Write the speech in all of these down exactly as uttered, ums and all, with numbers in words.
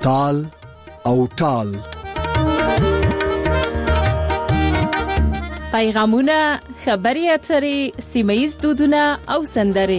تال او ټال. پیغامونه، خبري اترې، سیمه‌ییز دودونه او سندرې.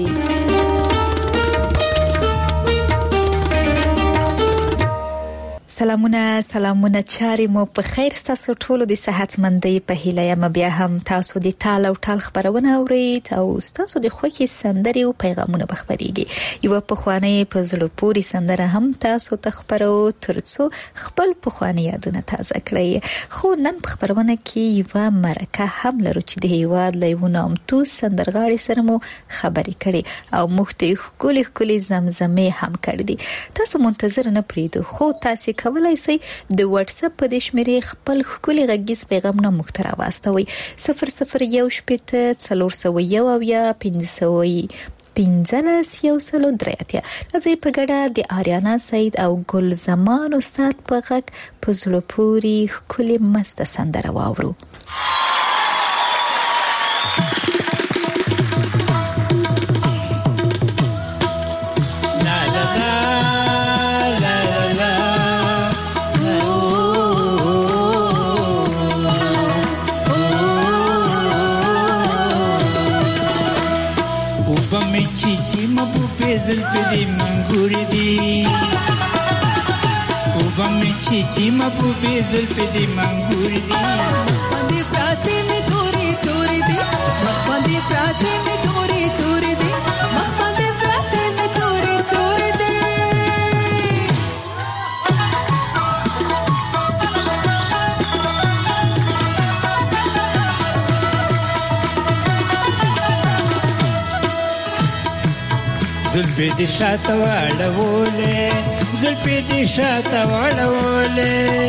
سلامونه سلامونه چاري مو په خیر. تاسو ټول د صحتمندۍ په هیله یم بیا هم تاسو د تال او ټال خبرونه اورئ او تاسو د خوښي سندري او پیغامونه بخبريږي. یو په خواني په زلو پوری سندره هم تاسو ته خبرو ترڅو خپل په خواني یادونه تازه کړئ. خو نن په خبرونه کې یو مرکه هم لرو چې د هیواد لیونه هم تو سندرغاړي سره مو خبري کړي او مختلف خولي خولي زمزمه هم کړې دي. تاسو منتظر نه پریدو خو تاسو کولای شئ د واتس اپ په شمیرې خپل خولي غږیز پیغامونه مخترا واستوي صفر صفر یو شپږ څلور سوه یو یا پنځه سوه پنځلس یو سلو درېاتیا. راځي په ګډه د آریانا سعید او ګل زمان استاد په غږ په زلو پوری خولي مست سندره واورو. زلفی منگوری دی او بمی چی چی مبوبی زلفی دی منگوری دی مخبندی پراتی می توری توری دی مخبندی پراتی می توری توری دی مخبندی پراتی می توری توری دی زلفی دی شاتا واڑوولے زلفی دی شاتا واڑوولے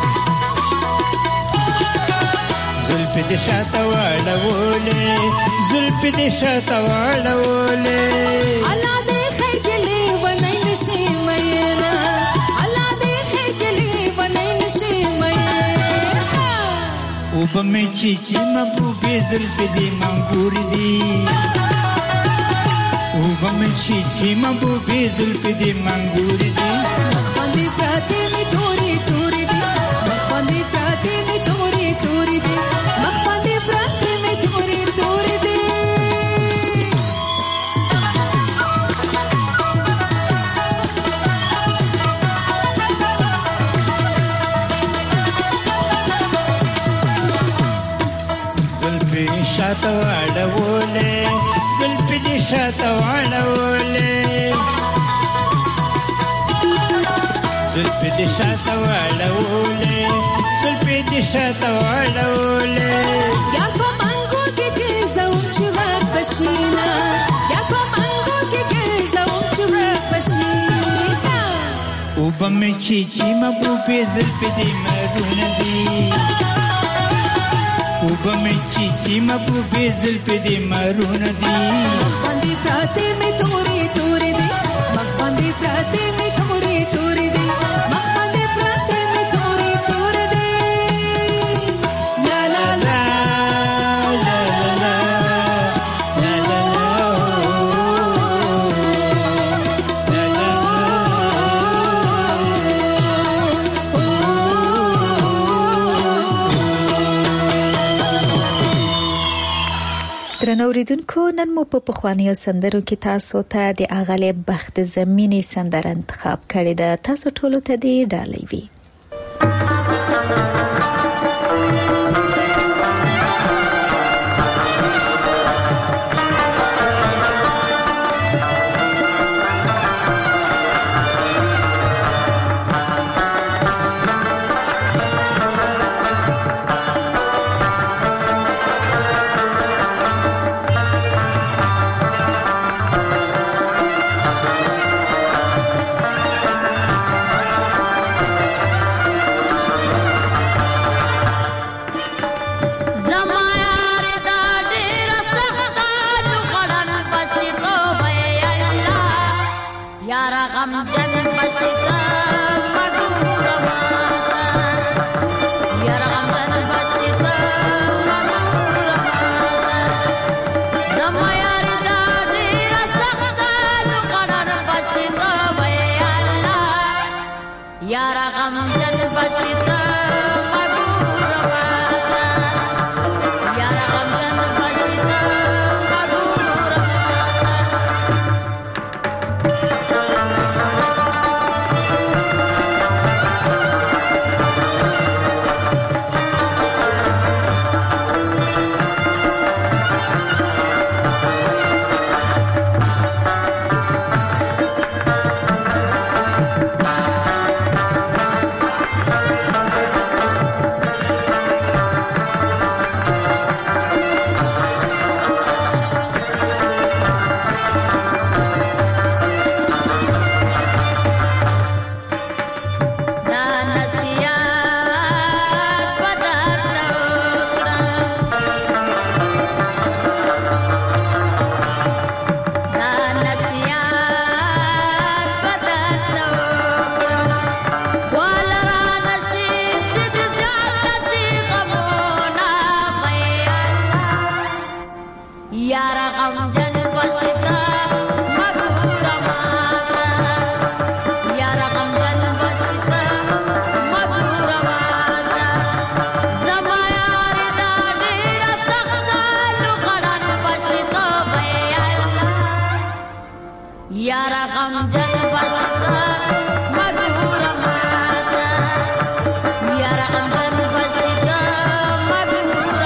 زلفی دی شاتا واڑوولے زلفی دی شاتا واڑوولے اللہ دے خیر کے لیے ونائی نشی مینا اللہ دے خیر کے لیے ونائی نشی مینا او بمی چی چی مبوبی زلفی دی منگوری دی او بمی چی چی مبوبی زلفی دی منگوری دی مخبندی پراتی می توری توری دی مخبندی پراتی می توری توری دی مخبندی پراتی می توری توری دی زلفی شاتا واڑوولے زلفی دی شاتا واڑوولے زلفی دی شاتا واڑوولے زلفی دی شاتا واڑوولے یا په منګو کې ګرځوم چې واک بشینا یا په منګو کې ګرځوم چې واک بشینا او بمی چی چی مبوبی زلفی دی مرون دی او بمی چی چی مبوبی زلفی دی مرون دی مخبندی پراتی می توری توری دی مخبندی پراتی می توری توری دی مخبندی پراتی می توری توری دی لا لا لا لا لا لا لا درنو اوریدونکو نن مو په پخوانیو سندرو کې تاسو ته د اغلی بخت زمینی سندره انتخاب کړې ده. تاسو ټولو ته دې ډالۍ وي. یارا غم جن بشتا مدور ماتا یارا غم جن بشتا مدور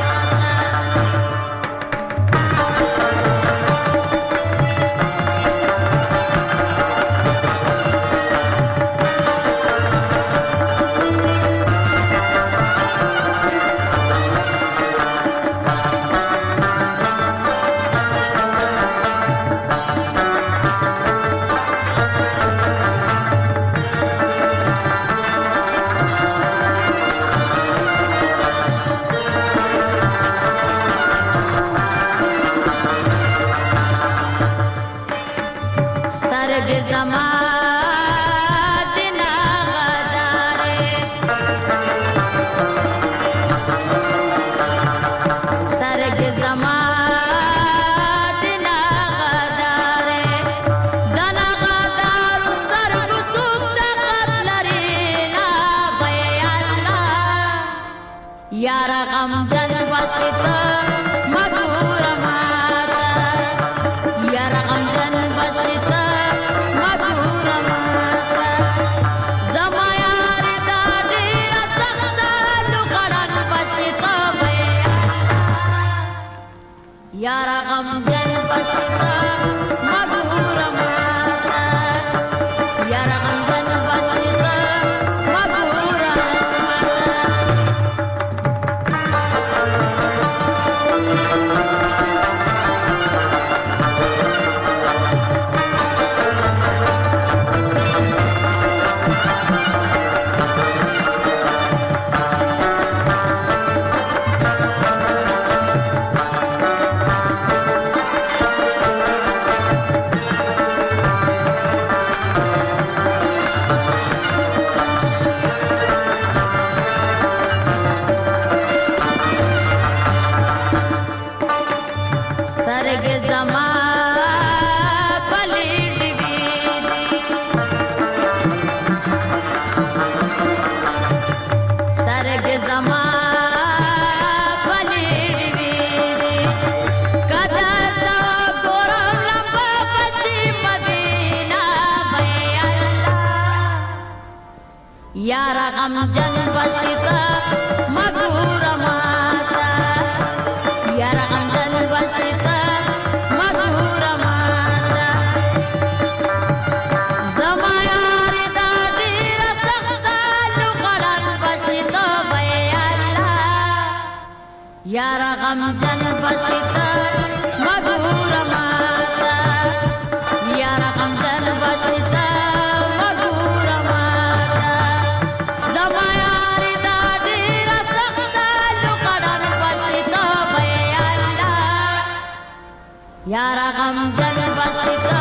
یارا غم جن بشتا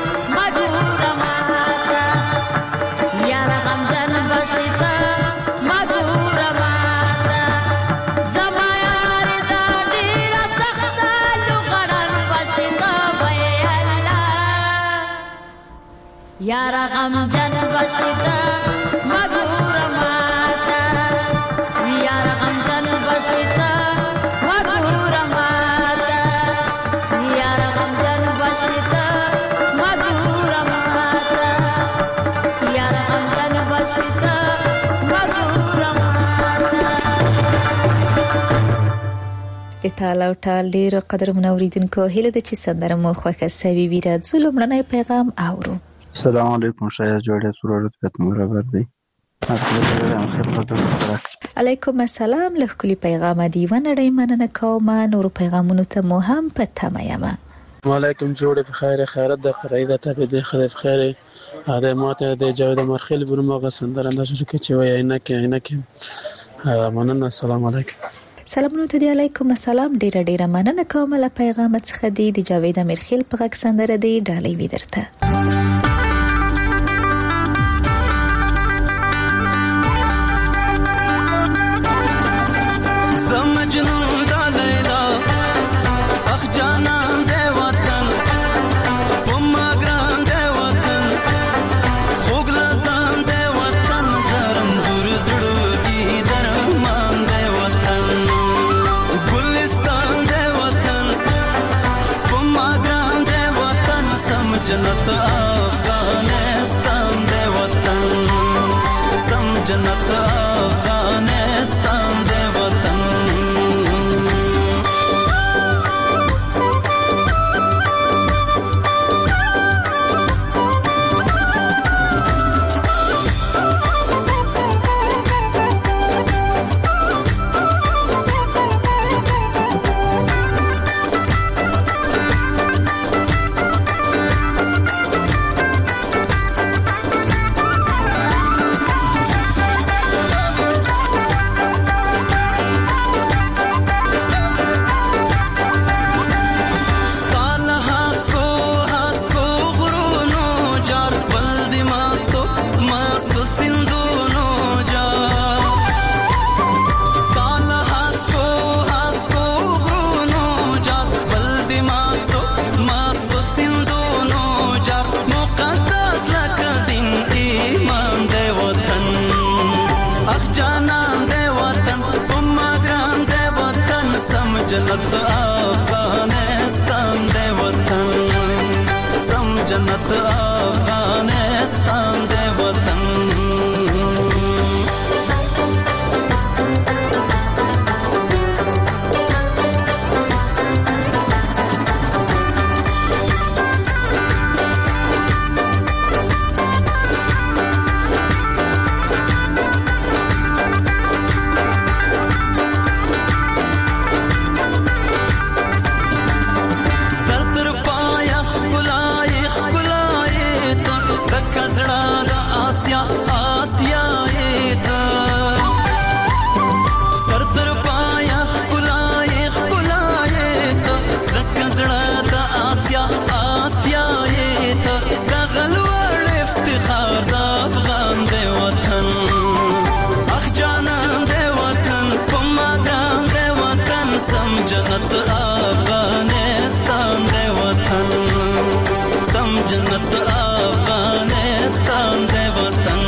مدور ماتا یارا غم جن بشتا مدور ماتا زما یار دا ډیر سخت لوګړن بشتا وای الله یارا غم جن بشتا مدور ماتا یارا غم جن بشتا مدور ماتا یارا غم جن بشتا مدور ماتا یارا غم جن بشتا مدور ماتا د تال او ټال ډیر قدر منوریدونکو هله د چې سندره مو خوښه سوي ویره ظلمړنی پیغام اورو. السلام علیکم شاید جوړه سرورت کتم برابر دی. علیکم السلام له کلی پیغام دی ونړی مننه کوم نور پیغامونو ته مو هم پته مېم. وعلیکم جوړه بخیر خیرت د قرایده ته به خیر خیر اره ماته د جاوید مرخل برمغه سندره نشو کې چې وای نه کې نه کې مننه. السلام علیکم. سلامونه ته دی علیکم السلام ډیر ډیر مننه کوم له پیغام څخه دی د جاوید مرخل په غږ سندره دی ډالۍ ودرته. مجنون دا لیلا اخ جانان دے وطن پما گران دے وطن خوگ لزان دے وطن درم زور زڑو کی درم مان دے وطن گلستان دے وطن پما گران دے وطن سمجھ جنت افغانستان دی وطن سم جنت افغانستان دی وطن جنت افغانستان دی وطن سم جنت افغانستان دی وطن جنت افغانستان دی وطن سم جنت افغانستان دی وطن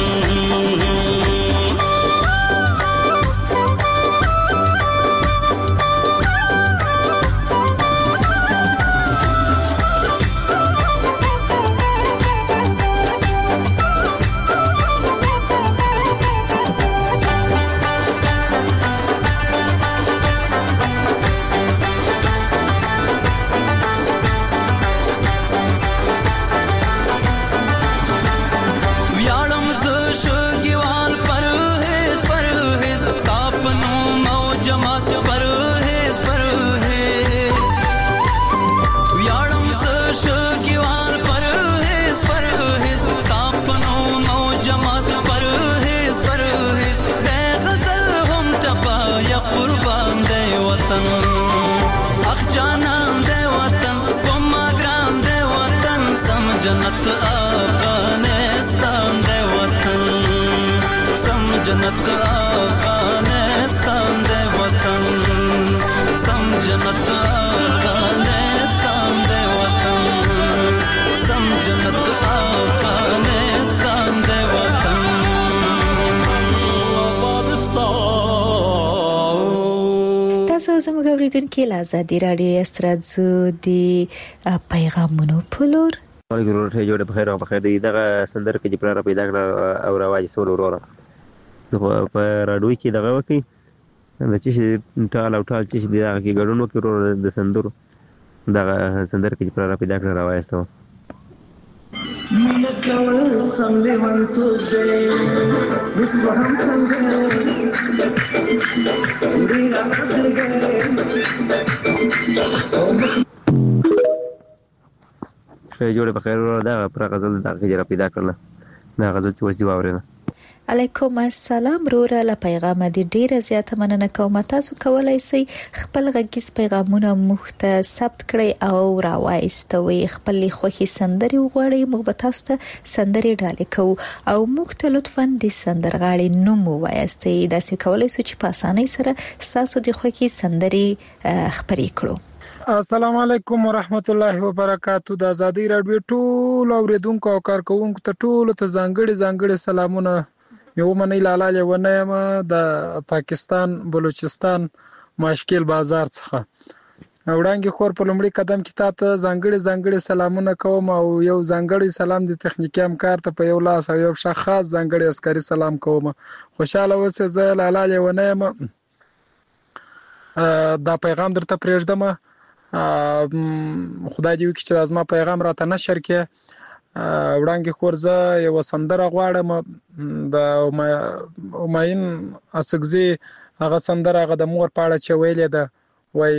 جنت افغانستان دی وطن سم جنت افغانستان دی وطن سم جنت افغانستان دی وطن سم جنت افغانستان دی وطن تاسو زموږ اوریدونکو له ازادي رادیو استرادزو دی پیغامونو پلور وعلیکم ورحمۃ جوړه بخیر او بخیر دی دغه سندر کې چې پلار پیدا کړ او راوځي سول وروره دغه په راډیو کې دغه وکی د چې ټال او ټال چې دغه کې ګډونو کې وروره د سندر دغه سندر کې چې پلار پیدا کړ راوځي مینه کول سم لیوان تو دې وسوهم څنګه دې راځي جوړه بخیر ورو دا پر غزل دا غجره پیدا کړل دا غزل چې وځي واورینه علیکم السلام روره له پیغام دې ډیره زیاته مننه کوم تاسو کولای شئ خپل غږیز پیغامونه موږ ته ثبت کړئ او راوایستوي خپل خوخي سندري وغوړئ موږ به تاسو ته سندري ډالې کوو او موږ ته لطفاً د سندرغاړي نوم ووایستئ دا څه کولای شئ چې په اسانۍ سره تاسو د خوخي سندري خبرې کړو السلام علیکم ورحمت الله وبرکاتہ د ازادي رادیو ټول اوریدونکو او کارکونکو ته ټول ته ځانګړي ځانګړي سلامونه یو منی لاله لونه د پاکستان بلوچستان ماشکل بازار څخه وړانګې خور په لومړي قدم کې تاسو ځانګړي ځانګړي سلامونه کوم او یو ځانګړي سلام د تخنیکی همکار ته په یو لاس او یو شخص ځانګړي عسکري سلام کوم. خوشاله اوسئ. زه لاله لیونه یم. دا پیغام درته پرېږدم. خدای دې وکړي چې زما پیغام راته نشر کړي. وړانګې خور زه یو سندره غواړم د همایون اڅکزي هغه سندره هغه د مور په اړه چې ویلې ده وای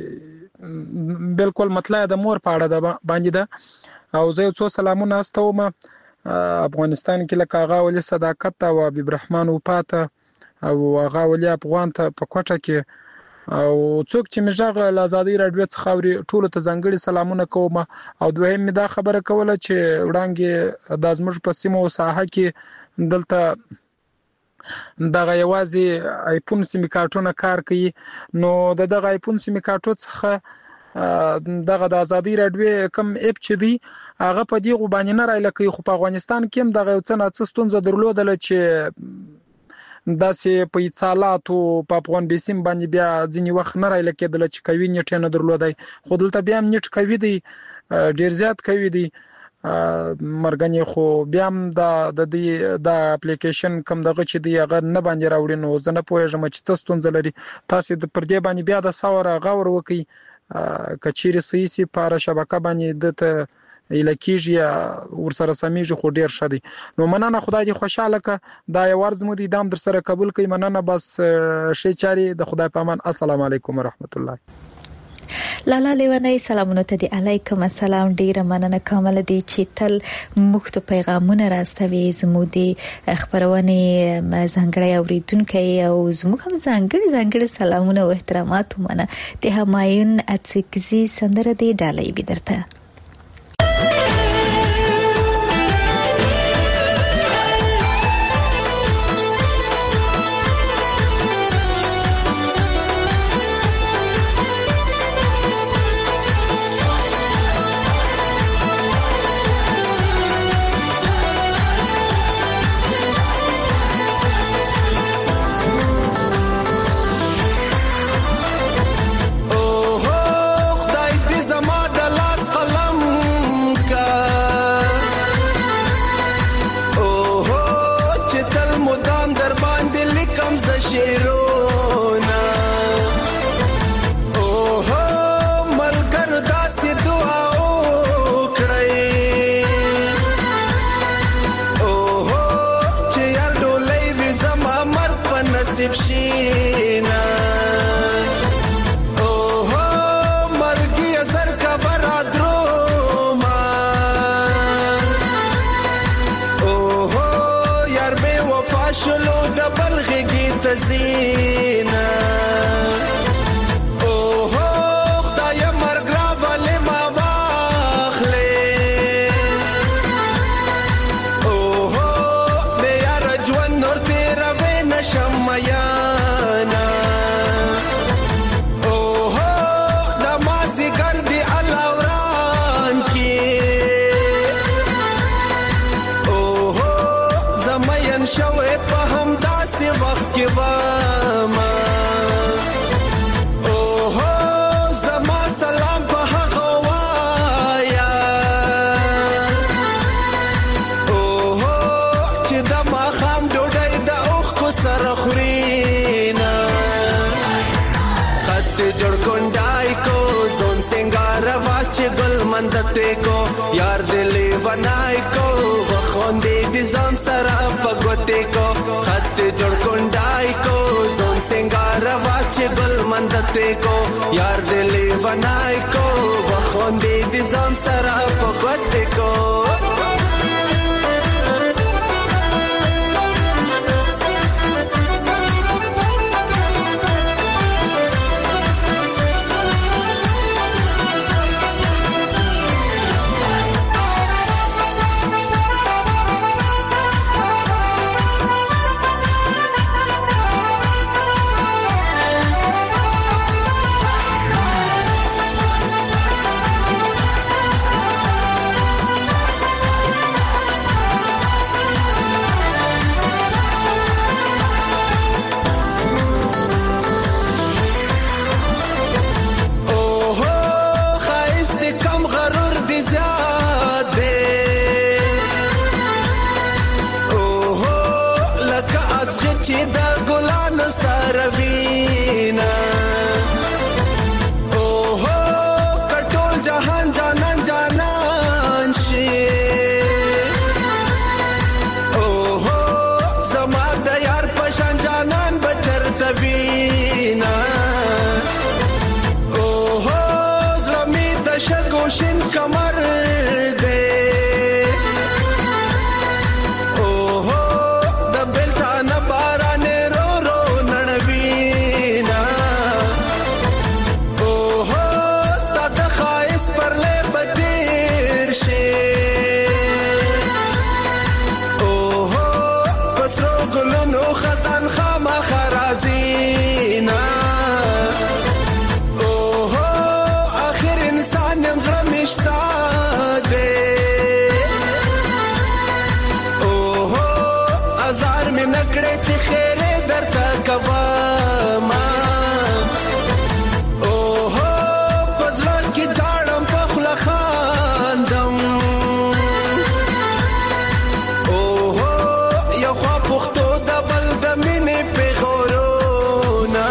بالکل مطلع د مور په اړه ده باندې ده او زه یو څو سلامونه استوم افغانستان کې لکه هغه ولي صداقت او حبیب رحمان وپاته او هغه ولي افغان ته په کوټه کې او څوک چې مجاغ له آزادۍ راډیو څخه خوري ټول ته ځانګړي سلامونه کوم. او دویم می دا خبره کوله چې وړانګې د ازمج په سیمه او ساحه کې دلته دغه یوازې آیفون سیمې کارتونه کار کوي. نو د دغه آیفون سیمې کارتو څخه دغه د آزادۍ راډیو کم اپ چې دی هغه په دې غو باندې نه راځي کوي. خو په افغانستان کې هم دغه څه نه څه ستونزه درلودل چې داسې په اتصالاتو په افغان بیسیم باندې بیا ځینې وخت نه راځي کېدل چې کوي نیټ نه درلودای. خو دلته بیا هم نیټ کوي دی ډیر زیات کوي دی مرګنی. خو بیا هم د د دې د اپلیکیشن کم دغه چې دی هغه نه باندې راوړي. نو زه نه پوهیږم چې تاسو ستونزه لري. تاسو د پر دې باندې بیا د ساوره غور وکي کچيري سيسي پر شبکه باندې د الکیږي ورسره سمېږي خو ډیر شدي. نو مننه. خدای دې خوشاله ک. دا یو ورځ مو دې دام در سره قبول کړئ. مننه. بس شي چاري د خدای په امان. السلام علیکم ورحمت الله. لاله لیونی سلامونه ته دی. علیکم السلام. ډیره مننه کومل دي چې تل موږ ته پیغامونه راستوي. زموږ د خبرونه ځانګړی اوریدونکو او زموږ هم ځانګړي ځانګړي سلامونه او احترامات ومنه. د همایون اڅکزي سندره دی ډالۍ بدرته. مندته کو یار دلی ونای کو وخوندې دې ځان سره پګوتې کو خط جوړ کونډای کو زون سنگار واچ ګل مندته کو یار دلی ونای کو وخوندې دې ځان سره پګوتې کو. چې خیره درته کوم اوه پزړه کې جاړم په خوله خاندم اوه یو خوا پښتو د بل د مینې پیغورونه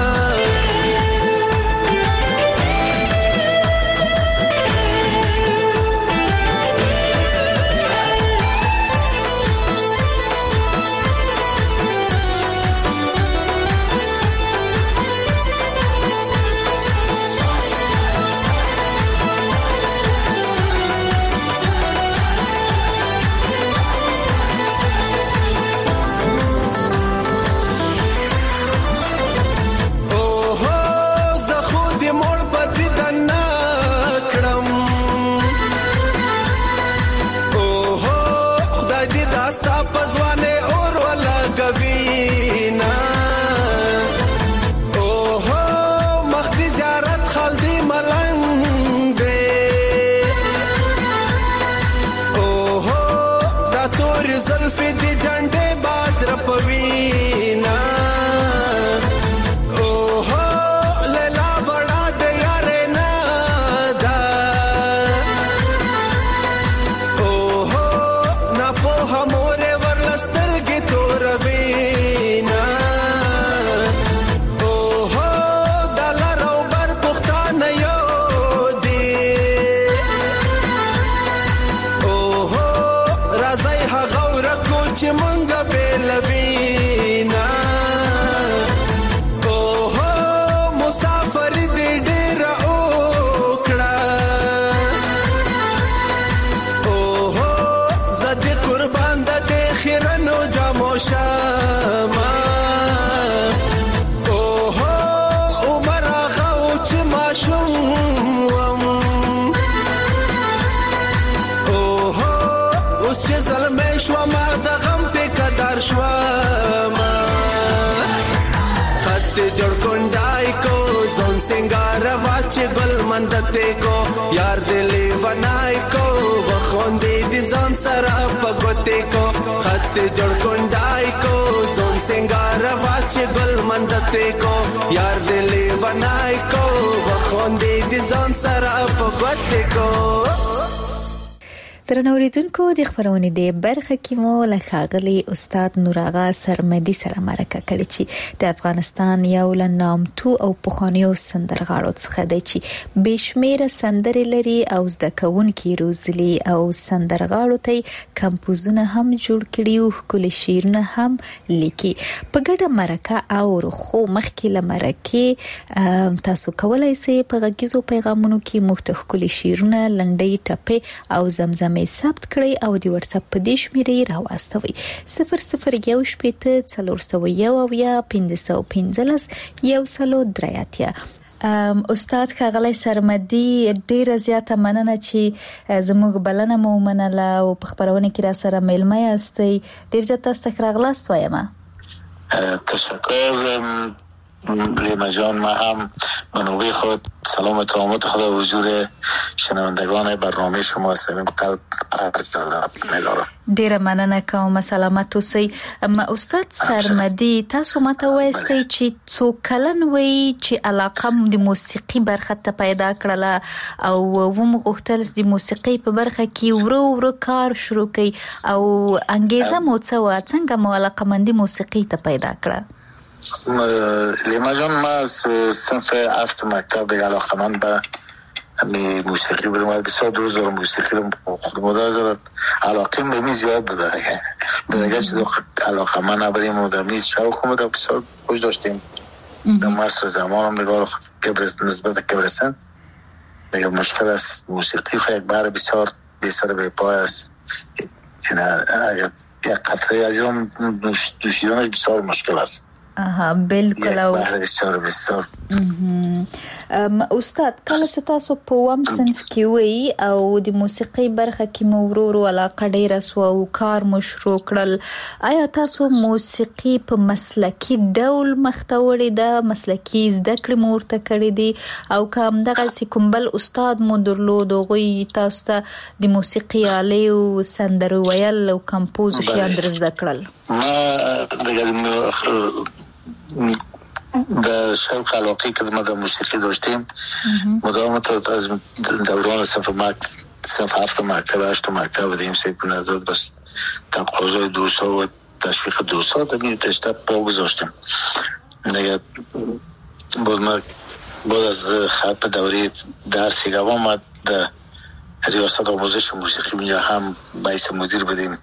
गल मंदते को यार दिली बनाई को वखोंदी दी जोन सरा पगोते को खत जोड़ कुंडाई को जोन सिंगार वाच गल मंदते को यार दिली बनाई को वखोंदी दी जोन सरा पगोते को درنوریدونکو د خبرونې د برخه کې مو لخاغلی استاد نوراغا سرمدي سره مرکه کړې چې د افغانستان یو لنامتو او پخوانیو سندرغاړو څخه دی چې بشمیره سندرې لري او زده کوونکي روزلي او سندرغاړو ته کمپوزونه هم جوړ کړي او ښکلي شعرونه هم لیکي په ګډه مرکه او خو مخکې له مرکې تاسو کولای شئ په غږیزو پیغامونو کې مختلف ښکلي شعرونه لنډۍ ټپې او زمزمې ثبت کړئ او د واتس اپ په دې شمیرې راوستوي صفر صفر یو شپېته څلور سوه یو اویا پنځه سوه پنځلس یو سلو درې اتیا استاد ښاغلی سرمدي ډیره زیاته مننه چې زموږ بلنه مو ومنله او په خپرونه کې را سره میلمه یاستئ ډیر زیات تاسو ته راغلاست وایم تشکر لیما جان. ما هم به نوبه خود سلام و ترامات خدا حضور شنوندگان برنامه شما صمیم قلب عرض می‌دارم. ډیره مننه کوم. سلامت اوسئ. استاد سرمدي تاسو ماته وایستئ چې څو کلن وي چې علاقه د موسیقي برخه ته پیدا کړله او ومو غوښتل د موسیقي په برخه کې ورو ورو کار شروع کړئ او انګیزه مو څه وه څنګه مو علاقه‌مندي موسیقي ته پیدا کړه؟ لیما جان ما از صنف هفت مکتب علاقه‌مند به موسیقی بودم و بسیار دوست دارم موسیقی رو خود مدار دارد علاقه ممی زیاد بوده به دیگه چیز علاقه من نبودیم و در میز شوق بوده بسیار خوش داشتیم در مصر زمان هم نگاه نسبت کبرستان دیگه مشکل است موسیقی خود یک بار بسیار بیسر به پای است اگر یک قطره از این دوشیدنش بسیار مشکل است. آها بالکل. یک بار بسیار بسیار استاد کله چې تاسو په وام صنف کې وي او د موسیقي برخه کې مو ورو ورو علاقه ډیره سو او کار مو شروع کړل آیا تاسو موسیقي په مسلکي ډول مخته وړئ ده مسلکي زده کړې مو ورته کړې دي او کوم دغه کوم بل استاد مو درلود هغوی تاسو ته د موسیقي آلې او سندرو ویل او کمپوز شیان در زده کړل؟ ما ما دیگه در شوق علاقه که ما در موسیقی داشتیم مدام تا از دوران صنف مک صنف هفت مکتب هشت مکتب بودیم سیکون ازاد بس تقاضای دوستا و تشویق دوستا دمی تشتب پا گذاشتیم دیگه بود ما بود از ختم دوری درسی گوام ما در ریاست آموزش موسیقی اونجا هم باعث مدیر بودیم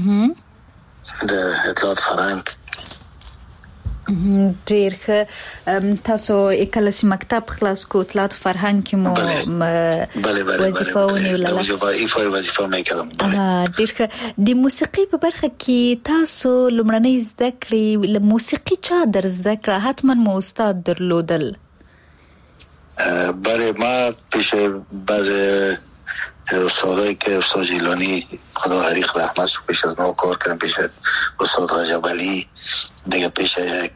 در اطلاعات فرهنگ ډیر ښه تاسو کله چې مکتب خلاص کو اطلاعات فرهنګ کې مو وظیفه ونیوله وظیفه ایفای وظیفه مې کړم ډیر ښه د موسیقي په برخه کې تاسو لومړنۍ زده کړې له موسیقي چا در زده کړه حتما مو استاد درلودل بله ما پیش بعض استادایی که استاد جیلانی خدا غریق رحمت شو پیش از ما کار کردن پیش استاد رجب علی دیگه پیش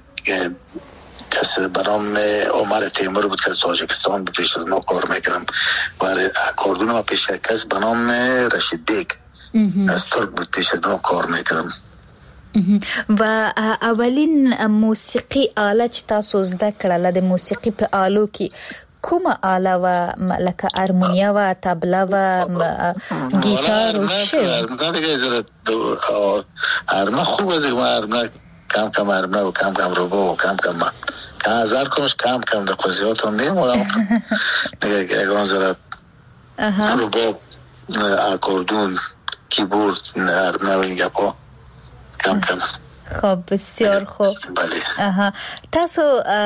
کسی برام عمر تیمور بود که از تاجیکستان بود پیش از ما کار میکردم و اکاردون ما پیش کسی به نام رشید بیگ از ترک بود پیش از ما کار میکردم و اولین موسیقی آله چې تاسو زده کړله د موسیقي په آلو کې کومه آله و لکه ارمونیا و تبله و گیتار و چه؟ ارمونه دیگه زرد ارمونه خوب از دیگه ارمونه کم کم ارمونه و کم کم روبا و کم کم که هزار کنش کم کم در قضیات هم دیم و دیگه اگان زرد روبا اکاردون کیبورد ارمونه و این گپا کم کم خب بسیار خوب بله تاسو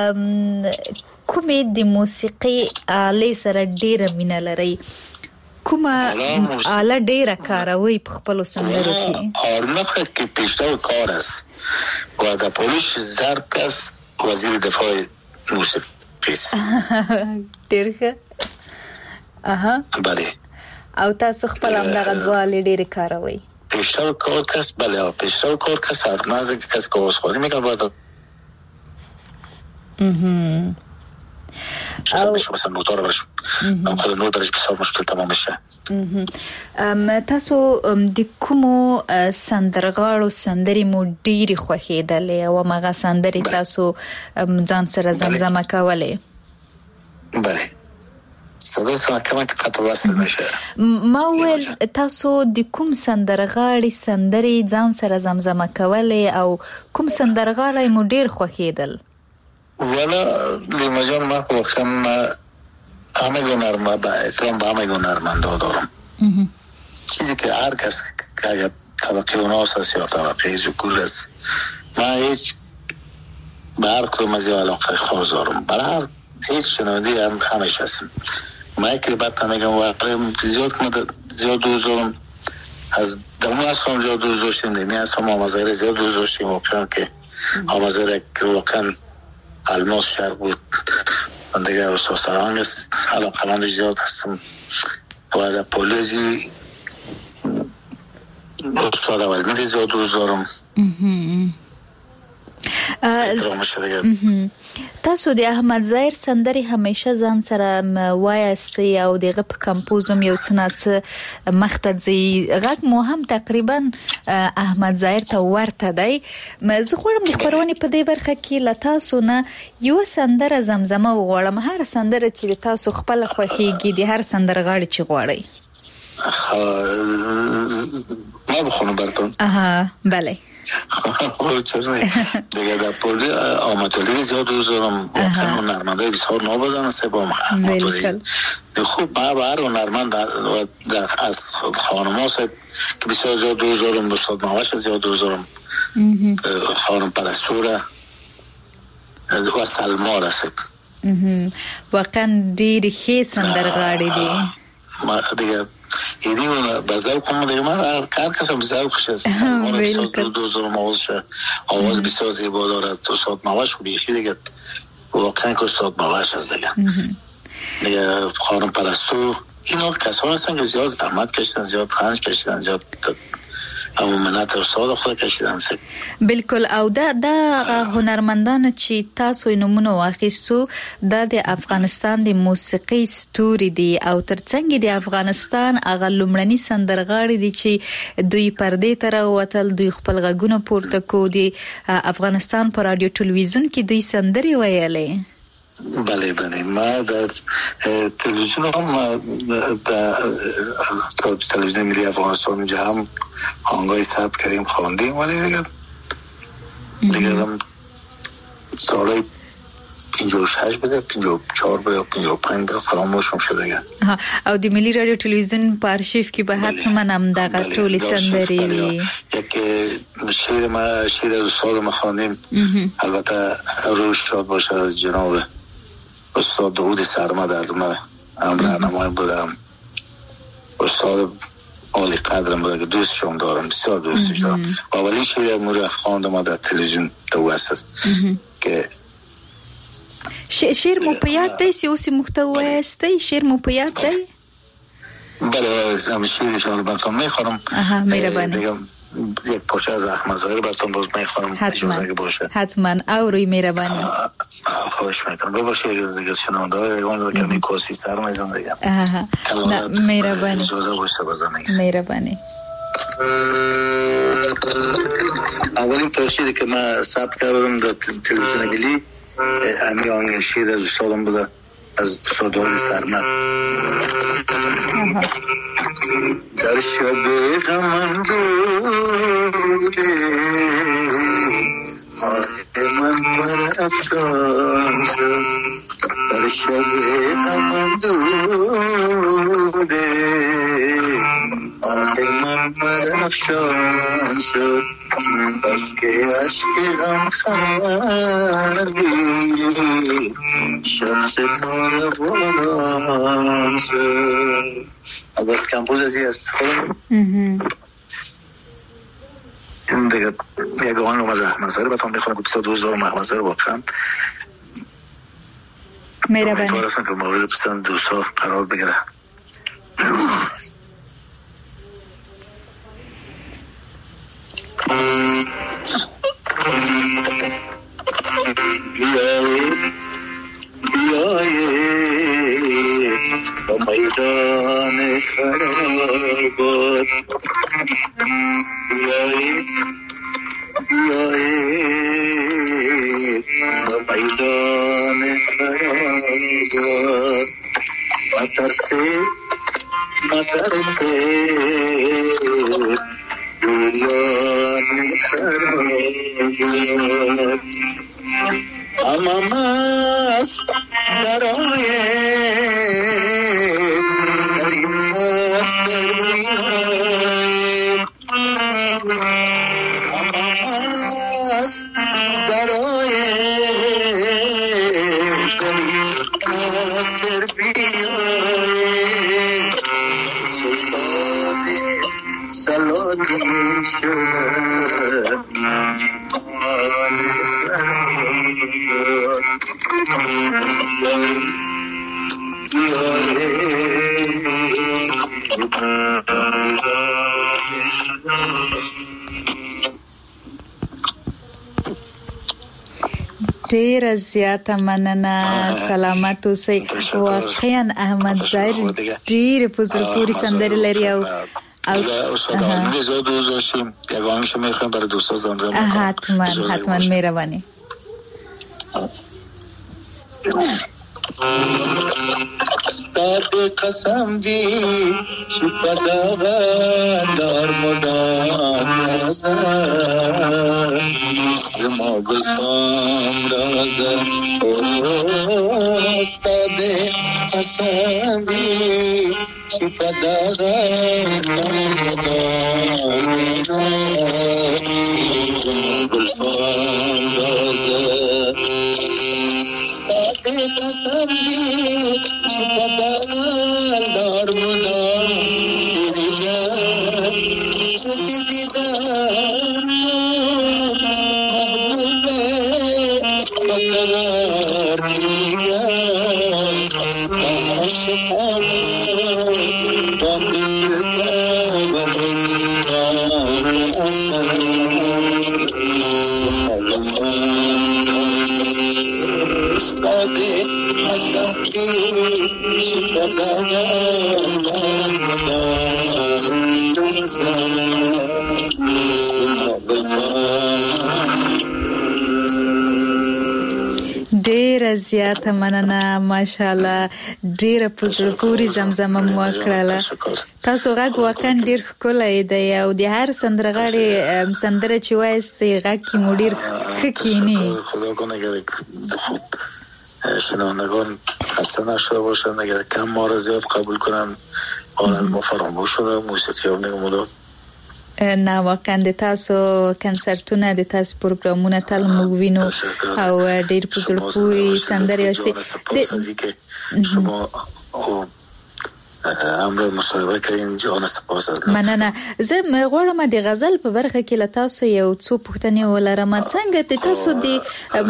کومې د موسیقي آلې سره ډېره مینه لرئ کومه آله ډېره کاروئ په خپلو سندرو کې آرمخه که پیشتر کار است و در پولیش ضرب است وزیر دفاع موسیقی است ډېر ښه اها بله او تاسو خپل هم دغه دوه آلې ډېرې کاروئ پیشتر کار کس بله پیشتر کار کس آرمخه که کسی که آسخواری میکنه باید اها او مثلا موتور ورش ام خود نو درش بسیار مشکل تمام میشه ام تاسو د کومو سندرغاړو سندري مو ډيري خوښیدلې او مغه سندري تاسو ځان سره زمزمه کولې بله صدر کما کما قطع وصل میشه ما ول تاسو د کوم سندرغاړي سندري ځان سره زمزمه کولې او کوم سندرغاړي مو ډیر خوښیدل ولا لما جان ما وقتم همه گنرمه با اکرام با همه گنرمنده دارم چیزی که هر کس که اگر طبقه اوناس هست یا طبقه ذکور است من هیچ به هر کدوم از یه علاقه خاص دارم برای هر هیچ شنوندی هم همش هستم من یک ربط نمیگم و زیاد کنم زیاد دوز دارم از دمون هستم زیاد دوز داشتیم دیمی هستم آمازهره زیاد دوز داشتیم واقعا که آمازهره که واقعا الماس شهر بود من دیگه استاد سرهنگ است علاقه من زیاد هستم و در پولیزی استاد اول من زیاد دوست دارم تاسو د احمد ظاهر سندري همیشه ځان سره وایستي او دغه په کمپوزم یو څنګه مخته ځي غږ مو هم تقریبا احمد ظاهر ته ورته دی زه غواړم د خبرونه په دې برخه کې ل تاسو نه یو سندره زمزمه وغواړم هر سندره چې تاسو خپل خوښیږي د هر سندرغاړي چې غواړي ما بخونم براتون اها بله خب چرا دیگه در پولی آماتوری زیاد دوست دارم واقعا هنرمنده بسیار نابودن است با آماتوری خوب ما بر هنرمند از خانم هاست که بسیار زیاد دوست دارم استاد ماوش زیاد دوست دارم خانم پرستوره و سلما رسید واقعا دیر خی سندرغاړي دي ما دیگه یعنی اون بازار کنم دیگه من هر کسا بزار کشه سلمان بسیار دو دوزار آواز شه آواز بسیار زیبا دارد استاد مواش بیخی دیگه واقعا که استاد مواش هست دیگه دیگه خانم پرستو اینا کسا هستن که زیاد زحمت کشتن زیاد پرنج کشتن زیاد اما منات استاد خود کشیدن سه بالکل. او دا دا هنرمندان چې تاسو نمونه واخیستو دا د افغانستان د موسیقي ستوري دي او ترڅنګ د افغانستان هغه لومړني سندرغاړي دي چې دوی پردې ته راوتل، دوی خپل غږونه پورته کو دي افغانستان په رادیو ټلویزیون کې دوی سندري ویلې. بله بله ما در تلویزیون هم در تلویزیون ملی افغانستان اونجا هم آهنگای ثبت کردیم خواندیم، ولی دیگر دیگر هم سالای پنجاه و شش بده، پنجاه و چهار بده، پنجاه و پنج بده فراموش هم شده دیگر. او د ملی رادیو تلویزیون په آرشیف کې به حتما هم دغه ټولې سندرې وي. یک شعر ما شعر استاد ما خواندیم، البته روش شاد باشه جناب استاد داود سرمد ادمه هم راهنمای بودم، استاد عالی قدرم بوده که دوستشم دارم، بسیار دوستش دارم. اولین شعر مورد خواندم در تلویزیون توسط که شعر مو په یاد دی چې اوس محتوا است، شعر مو په یاد دی؟ بله هم شعرش البته میخوانم. آها مهربانی. یک پارچه از احمد ظاهر براتون باز میخوانم اجازه که باشه. حتما او روی مهربانی. خواهش میکنم. ببخشید دیگه شنونده های دیگه کمی کوسی سر میزنم دیگه. آها نه مهربانی. اجازه باشه بزنم. مهربانی. اولین پارچه‌ای که من ثبت کردم در تلویزیون ملی همین آهنگ شعر از استادم بوده، از استاد داود سرمد. در شب غم بوده آه من پر افشان شد، در شب غم بوده آه من پر افشان شد، بس که عشق غم خردی شب ستاره بلند شد. اگر کمپوزیشن است خودم این دیگه یک آن اومد احمد ظاهر باتون میخونم که بیست و دو هزار احمد ظاهر واقعا مهربانی امیدوارم که مورد پسند دوستا قرار بگیره. بیایی بیایی میدان خرابات، بیایی بیایی میدان خرابات، مترسه مترسه دنیای خرابات، اما مست برای دلیم سر میاد، اما مست برای دلیم سر میاد، سلطان سلاطین شد ډیر زیاته مننه، سلامت اوسئ. واقعا احمد ظاهر ډیر په زړه پورې سندرې لري او استاد آهنگ زیاد دوست داشتیم، یک آهنگش میخوایم برای دوستا زمزمه کنم. حتما حتما مهربانی. استاد قسم دی چی پداغا دار مدام نظر زما گلفام رازه، استاد قسم دی چی پداغا دار مدام نظر زما گلفام رازه، استاد قسم دی چی پداغا دار مدام دیگر ستی دیدار محبوبه بقرار دیگر عاشقانه با دل دارم ډیره زیاته مننه ماشاءالله ډیره پوزړه پوری زمزمه مو وکړله تاسو غږ واقعا ډیر ښکلی دی او د هر سندرغاړي سندره چې وایي غږ کې مو ډیر ښه کینی خدا کنه که شنوندگان خسته نشده باشند اگر کم ما را زیاد قبول کنن حالت ما فراموش شده موسیقی هم نگم داد نه واقعا د تاسو کنسرتونه د تاسو پروګرامونه تل موږ وینو او ډیر په زړه پورې سندرې اوسي شما امر مصاحبه کردین جان سپاس از مننه زه غواړم د غزل په برخه کې له تاسو یو څو پوښتنې ولرم څنګه د تاسو د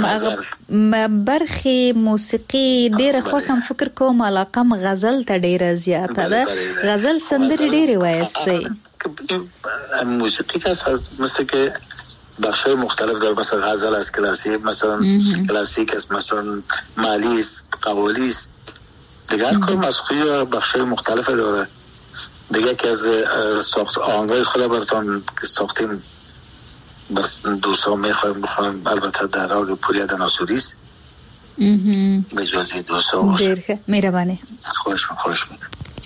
برخې موسیقي ډیره خو کوم فکر کوم علاقه م غزل ته ډیره زیاته ده غزل سندرې ډیره وایستي موسیقی که مثل که بخشای مختلف داره مثلا غزل است کلاسیک مثلا کلاسیک است مثلا مالی است قوالی است دیگه هر کار مسخوی و بخشای مختلف داره دیگه که از ساخت آهنگای خود براتون ساختیم بر دوستان میخوایم بخوایم البته در راگ پوری دناسوری است به جازی دوستا باشه دیرخه میربانه خوش من خوش من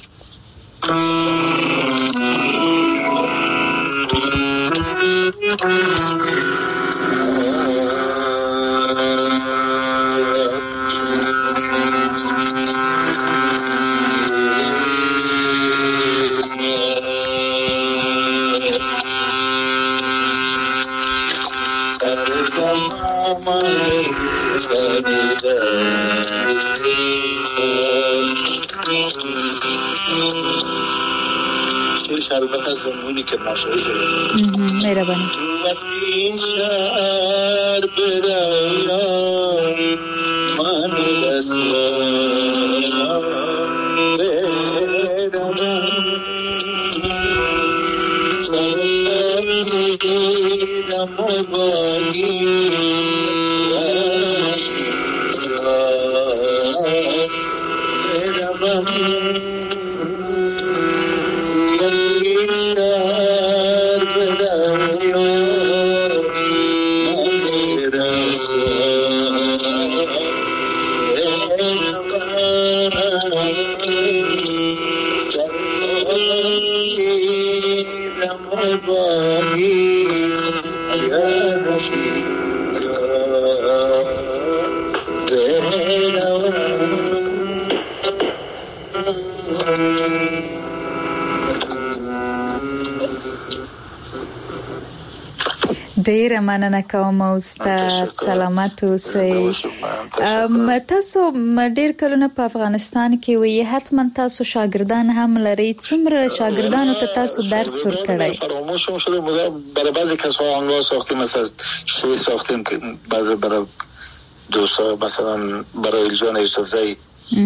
شیرش البته زمونی که ماشایی شده مهربانی وسیع شهر برایم من دستم بدم سرسم مبادی بدم ډیره مننه کوم استاد سلامت اوسئ تاسو ډیر کلونه په افغانستان کې وي حتما تاسو شاګردان هم لري څومره شاګردانو ته تاسو درس ورکړی فراموش شده برای بعضی کسا آنگاه ساختیم مثلا شوی ساختیم که بعضی برای دوستا مثلا برای الجان یوسفزی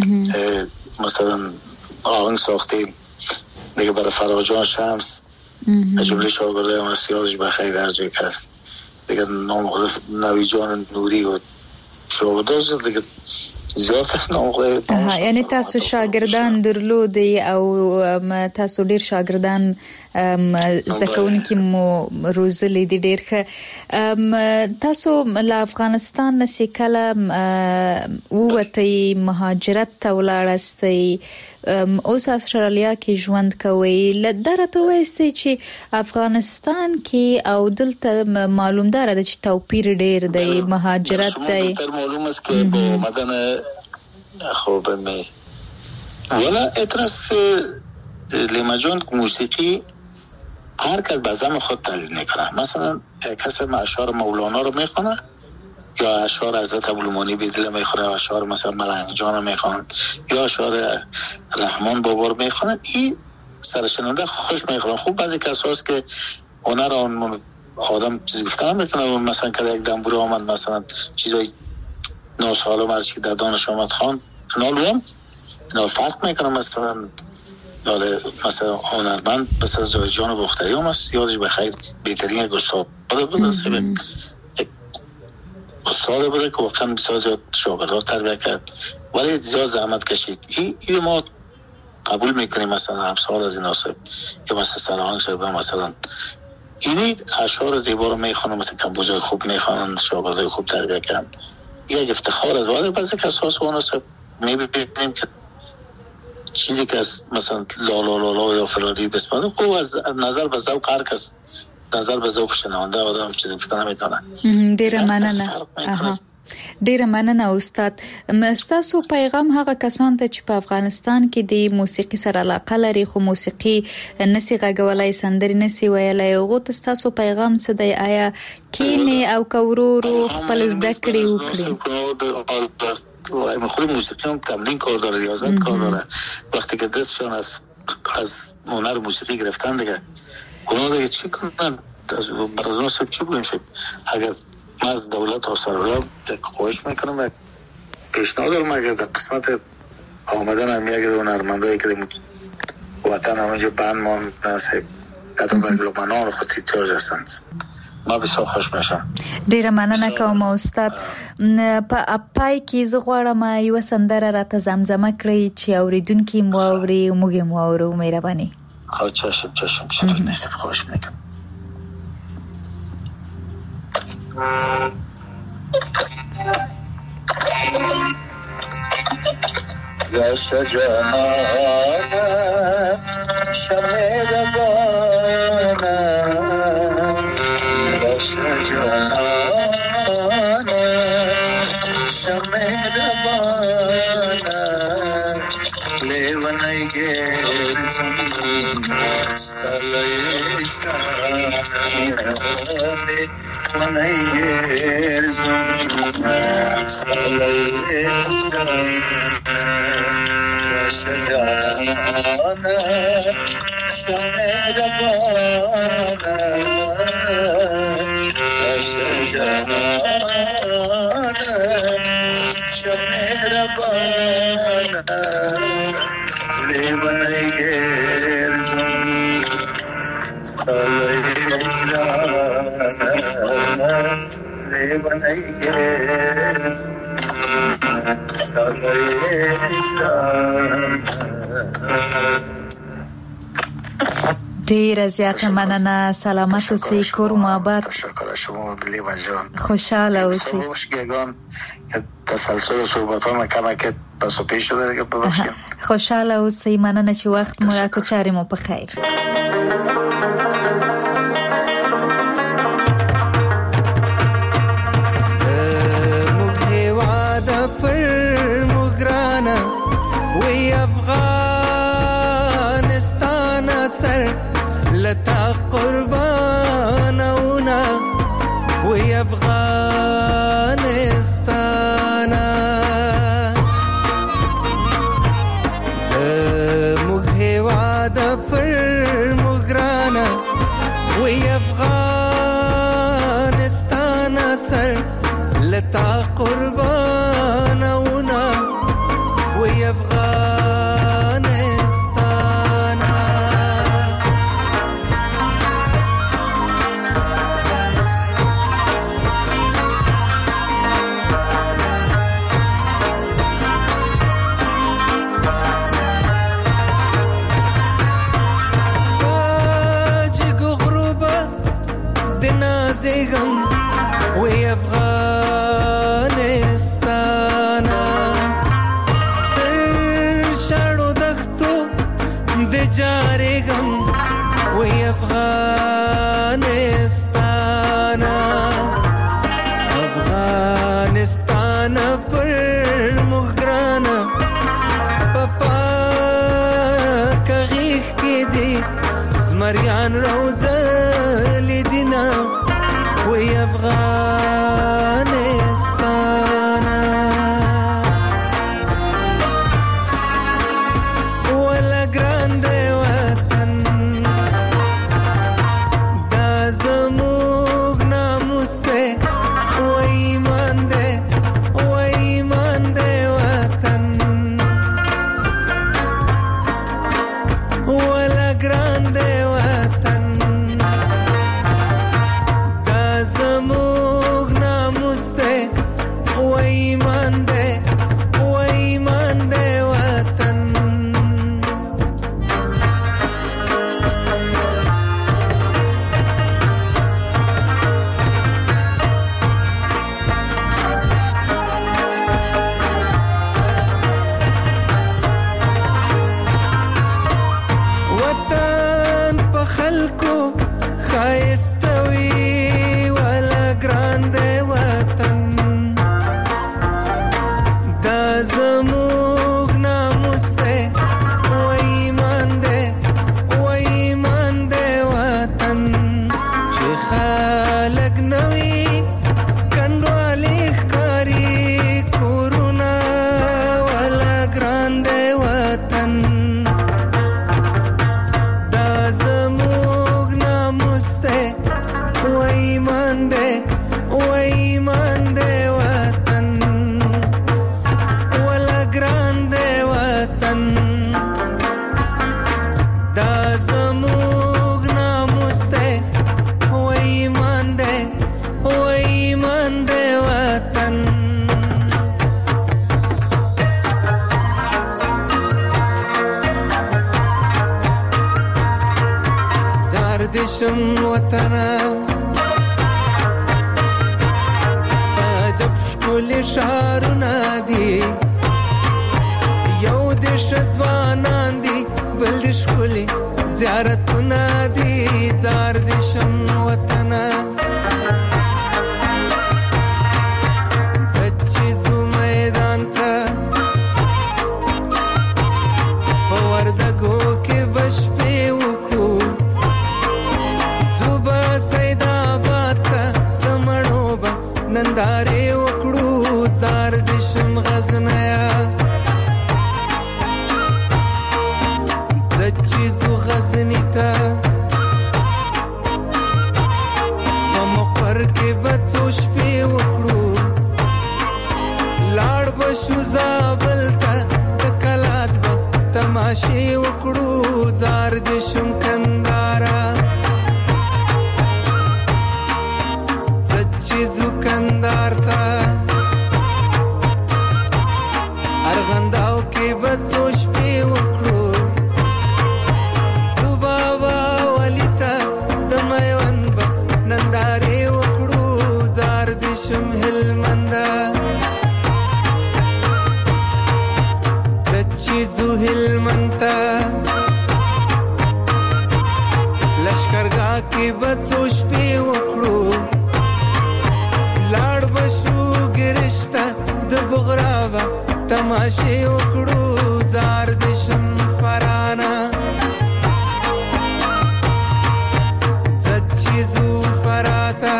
مثلا آهنگ ساختیم دیگه برای فراجان شمس جمله شاگرده هم هست یادش بخیر در جای کست دیگه نام خود نوی جان نوری و شاگرده هست دیگه زیاد نام خود یعنی تاسو شاگردان درلودی او تاسو ډیر شاگردان زده کوونکي مو روزلي دي ډیر ښه تاسو له افغانستان نه کله ووتئ مهاجرت ته ولاړاستئ اوس استرالیا کې ژوند کوي لدا راته وایي چې افغانستان کې او دلته معلومدار ده چې توپیر ډیر دی مهاجرت دی معلوم است که با آمدن خوب می ولی اعتراض لیما جان موسیقی هر کس به زم خود تحلیل میکنه مثلا کسی اشعار مولانا رو میخونه یا اشعار حضرت ابوالمانی بیدل میخونه یا اشعار مثلا ملنگ جان رو میخونه یا اشعار رحمان بابا رو میخونه این سرشنونده خوش میخونه خوب بعضی کسی هست که هنر آن آدم چیزی گفتن میتونه مثلا که یک دنبوره آمد مثلا چیزای ناسالم هرچی که در دانش آمد خان نالوام اینا فرق میکنه مثلا حالا مثلا هنرمند مثل زایجان بختری هم هست، یادش بخیر بهترین یک استاد بوده. استاد بوده که واقعا بسیار زیاد شاگردان تربیت کرد ولی زیاد زحمت کشید. این ای ما قبول میکنیم مثلا امثال از این آسب یا مثلا سرهنگ صاحب مثلا اینی اشعار زیبا رو میخوانن، مثلا کمبوزای خوب میخوانن، شاگردای خوب تربیت کردن. یک افتخار از ولی بعضی کساس و آناسب میبینیم که چیزی که از مثلا لا لا لا لا یا فلانی بسپنده خوب از نظر به ذوق هر کس نظر به ذوق شنونده آدم چیزی گفتن نمیتونه. ډیره مننه. ډیره مننه استاد. مستاسو پیغام هغه کسان ته چې په افغانستان کې د موسیقي سره علاقه لري خو موسیقي نسی غږولای سندري نسی ویلای او تاسو پیغام څه دی؟ آیا کینه او کورورو خپل زده کړی وکړي؟ و خود موسیقی هم تمرین کار داره، ریاضت کار داره. وقتی که دستشان از از هنر موسیقی گرفتن دیگه اونا دیگه چی کنن؟ برای اونا سب چی بگیم شد؟ اگر من از دولت و سرورا خواهش میکنم یک پیشنهاد دارم اگر در قسمت آمدن هم یک هنرمندایی که وطن همونجا بند مانده صاحب حتی بگلومنان خود احتیاج هستند. ما بسیار خوش میشم. ډیره مننه کوم استاد. په پای کې زه غواړم یو سندره راته زمزمه کړئ چې اوریدونکي مو اوري او موږ مو اورو. مهرباني. خو چشم چشم چشم نصف خوش میکنم. یا شجاعانه شمع ربانه یا شجاعانه شمع ربانه لیونای گیر زمین ستالی ستانه لیونای گیر زمین ستالی ستانه شجاعانه شمع ربانه شجاعانه شمع ربانه لیونای گیر زمین ستالی ستانه لیونای گیر ډیره زیاته مننه. سلامت اوسئ، کور مو آباد. شکر شما لیوا جان. خوشحاله اوسئ. گگان که تسلسل صحبت ها کم که پس و پیش شده دیگه ببخشید. خوشحاله اوسئ. مننه چې وخت مو راکړ. چارې مو په خیر. لتا قربانونا وی افغانستانا زموږ هیواد پر مګرانا وی افغانستانا سر لتا قربانونا وی افغانستانا وی افغانستانا تر شاړو دښتو د جارېږم وی افغانستانا افغانستانا پر موږ ګرانه په پاکه غېږ کې دي زمریان روزلي دینه وی افغان خلق نوی کنډوالی ښکاري کورونه ولا ګران دی وطن دا زموږ ناموس دی و ایمان دی و ایمان دی وطن ولا ګران دی وطن دا زموږ ناموس دی و ایمان دی و ایمان دی وطن زار دشم وطنه سجب شکل شارونه دي یو دش ځوانان دي بل د ښکلي زیارتونه دي زار دشم وطنه زه چې ځو میدان ته په وردګو کې به شپې وکړو ځو به سیدآباد ته د مڼو به نندارې وکړو زار دشم غزنیه چیزو غزنی تا په مقر کې بڅو شپې وکړو لاړ بشو زابل ته د کلات به تماشې وکړو زار دشم کندارا زه چیزو کندار ته ارغنداو کې بڅو شپې وکړو نندارې وکړو زار دشم هلمنده زه چې ځو هلمند ته لښکرګاه کې به څو شپې وکړو لاړ به شو ګرش ته د بغرا به تماشې وکړو زار دشم فرانه زو فراتا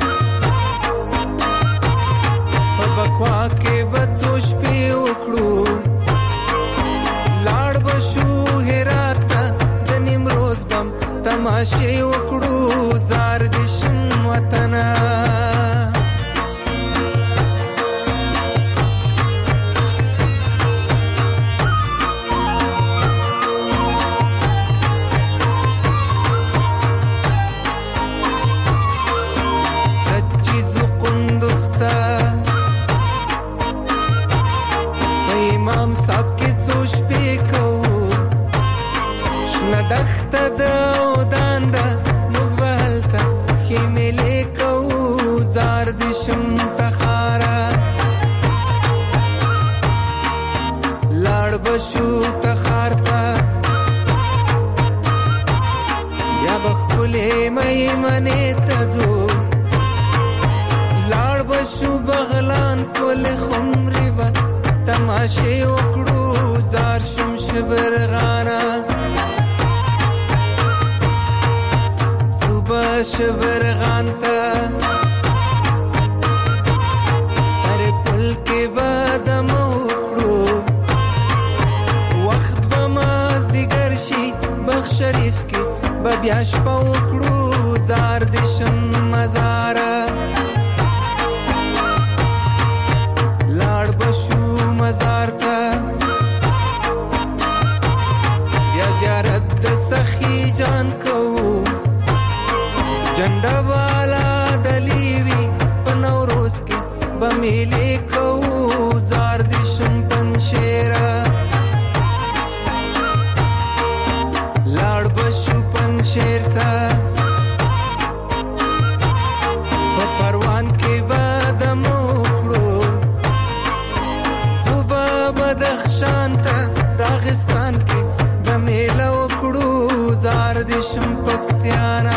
په بکوا کې بڅو شپې وکړو لاړ بشو هرات د نیمروز بم تماشې وکړو زار دشم وطنه دخته د اودان ده موږ به هلته خیملې کوو زار دشم تخاره لاړ به شو تخار ته بیا به ښکلې میمنې ته ځو لاړ به شو بغلان پلې خمرې به تماشې وکړو زار شم شبرغانه شبرغان ته سر پل کې بادم وکړو وخت به مازدیګر شي بخ شریف کې به بیا شپه وکړو زار دشم مزاره لاړ به شو مزار ته بیا زیارت د سخي جان کوو جنډه والا دلیوی په نوروز کې به میلې کوو زار دشم پنشیره لاړ بشو پنشیر ته په پروان کې به دم وکړو ځو به بدخشان ته راغستان کې به میله وکړو زار دشم پکتیانا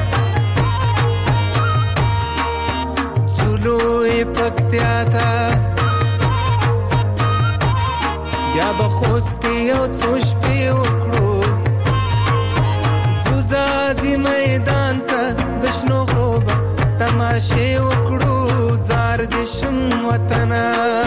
پکتیا تا بیا به خوست کې یو څو شپې وکړو ځو ځي میدان ته د شنو تماشې وکړو زار دې شم وطنه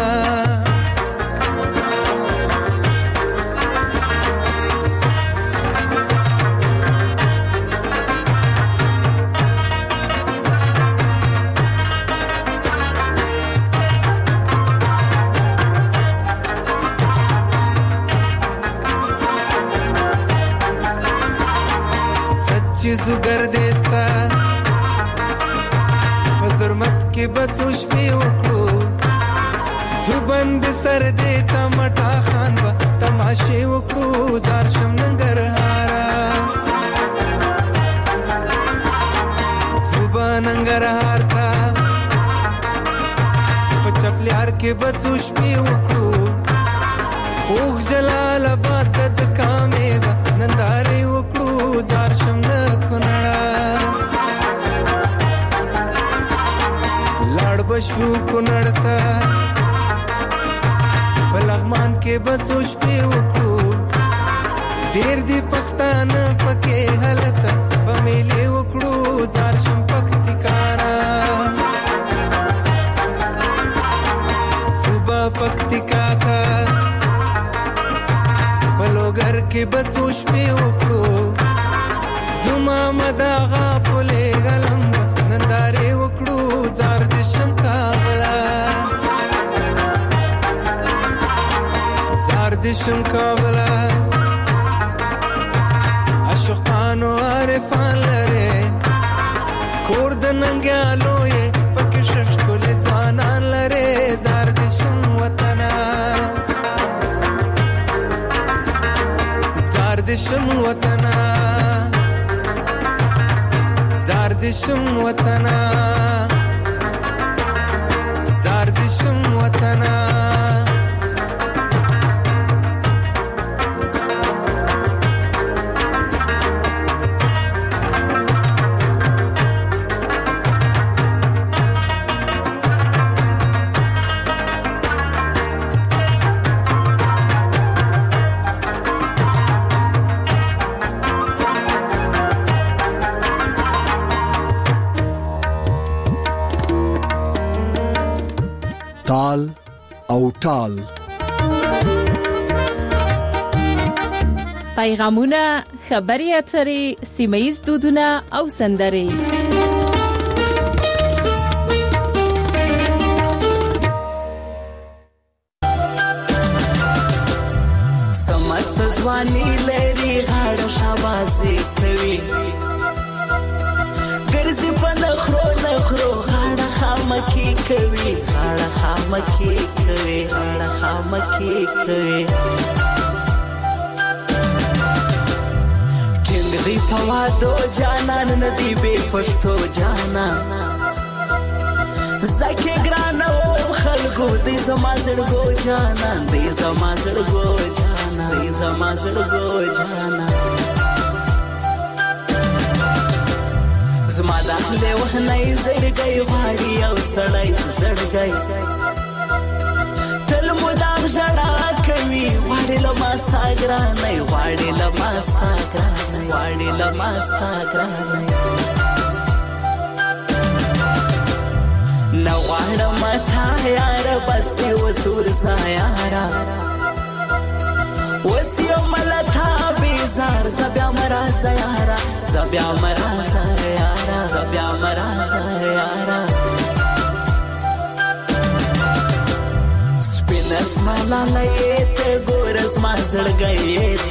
زوګر دېستا فزرمت کې بچو شپې وکړو زبند سر دې تمټا خان با تماشې وکړو زار شم ننګرهارا زبان ننګرهار کا په چپلیار کې بچو شپې وکړو خوږ جلال آباد د کامې با نندارې وکړو زار شم بشو کنړتا بلغمان کې بچو شپې وکړو ډېر دی پښتان پکې حالت په میلې وکړو زار شم پکتیکانا صوبه پکتیکا تا بلوګر کې بچو شپې وکړو زما مداغه پولې غلم نندارې وکړو زار دې شم کابلا زار دې شم کابلا عاشقانو عارفان لره کور د ننګیالو یې پکې ششکول ځوانان لره زار دې شم وطنه زار دې شم وطنه زار دې شم وطنه زار دې شم وطنه تال او ټال پیغامونه خبري اترې سیمایي دودونه او سندرې سمست ځواني لري غاړه شاباسي کوي ګرځي په نخرو نخرو غاړه خامکی کوي غاړه خامکی کوي غاړه خامکی کوي ټینګ دی په وادو جانان ندی به پښتو جانا زکه ګران او خلکو دې زما زړګو جانا دې زما زړګو جانا دې زما زړګو جانا زما د له وهنای زړګي واړی او سړی زړګي تل مدام ژړا کوي واړی لماستا ګرانای واړی لماستا ګرانای واړی لماستا ګرانای نو واړه متا یار بسته وسور سایارا وسیو ملتا بیزار زبیا مرا زیارا زبیا مرا زیارا زبیا مرا زیارا سپینس مالا لیت ګورز ما زړګیت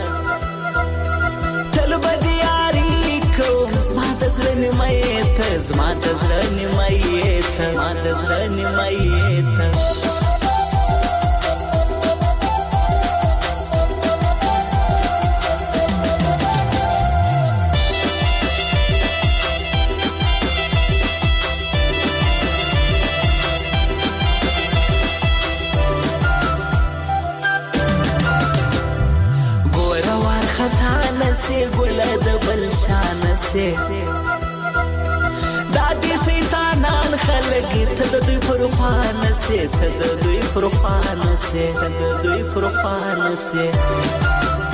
تل بدیاری کو زما د زړه نیمایت زما د زړه نیمایت زما د زړه نیمایت سے دادی شیطانان خلق ته د دوی پروفان سے ته د دوی پروفان سے ته د دوی پروفان سے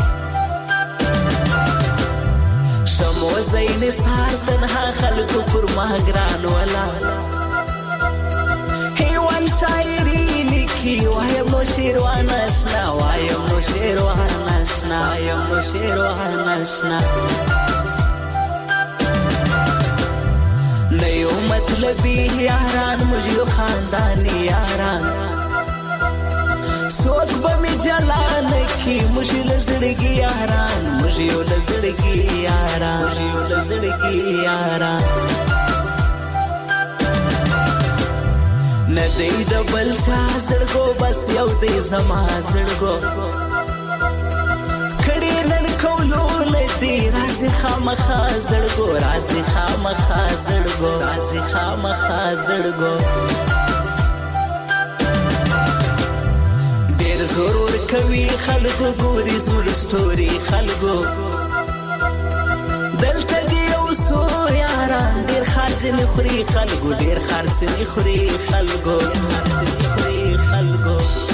شمو زین سار تنها خلق پر زما ګران ولا هیوان شاعري لیکي وایم نو شیروان اسنا وایم نو شیروان اسنا وایم نو شیروان اسنا نیو مطلبی یاران مجھو خاندانی یاران سوچ بمی جلان کی مجھے لزڑگی یاران مجھے لزڑگی یاران مجھے لزڑگی یاران ندی دبل چا زڑگو بس یو دی زما زڑگو کڑی نن کولو لدی رازی خامخا زڑگو رازی خامخا زڑگو رازی خامخا زڑگو ضرور کوي خلکو ګوري زموږ ستوري خلکو دلته دی اوسو یاران ډېر خرڅ نه خوري خلکو ډېر خرڅ نه خوري خلکو خرڅ نه خوري خلکو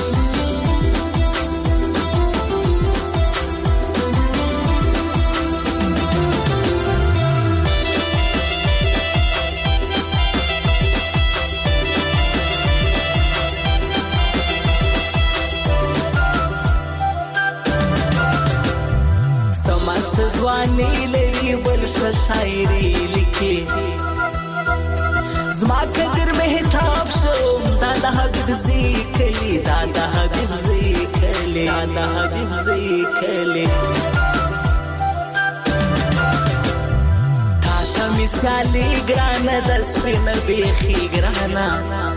زوانی لري بل شاعري لیکي زما قدر مهتاب شوم دا د حبیب ذکلی دا د حبیب ذکلی دا د حبیب ذکلی تا ته مثالي ګرانه د سپین بیخي ګرانه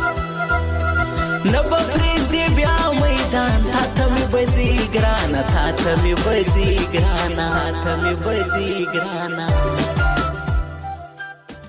نبا پریز دی بیا میدان تا تا می بدی گرانا تا تا می بدی گرانا تا می بدی گرانا